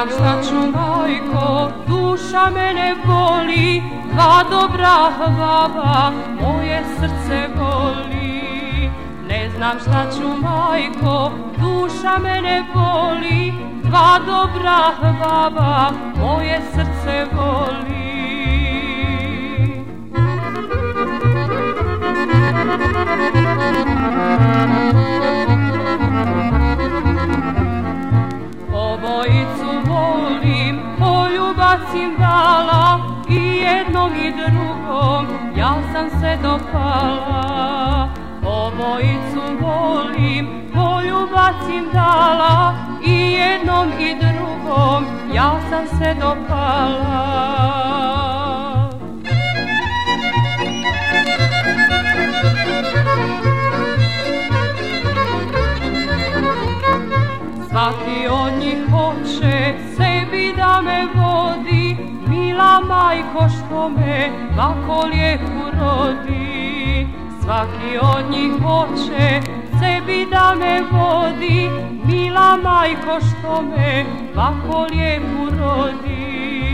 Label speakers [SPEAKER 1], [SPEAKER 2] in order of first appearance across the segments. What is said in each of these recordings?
[SPEAKER 1] znam šta ću, majko, duša mene boli, dva dobra baba moje srce boli. Ne znam šta ću, majko, duša mene boli, dva dobra baba moje srce boli. Obojicu volim, poljubac im dala, i jednom i drugom ja sam se dopala. Obojicu volim, poljubac im dala, i jednom i drugom ja sam se dopala. Svaki od njih hoće sebi da me vodi, mila majko što me ovako lijepo rodi. Svaki od njih hoće sebi da me vodi, mila majko što me ovako lijepo rodi.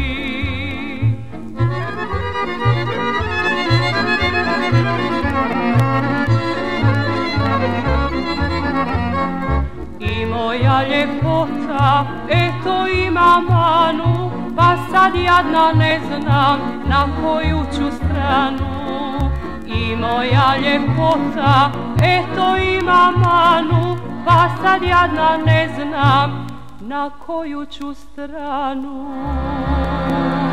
[SPEAKER 1] I moja ljepota, eto ima manu, pa sad jadna ne znam na koju ću stranu. I moja ljepota, eto ima manu, pa sad jadna ne znam na koju ću stranu.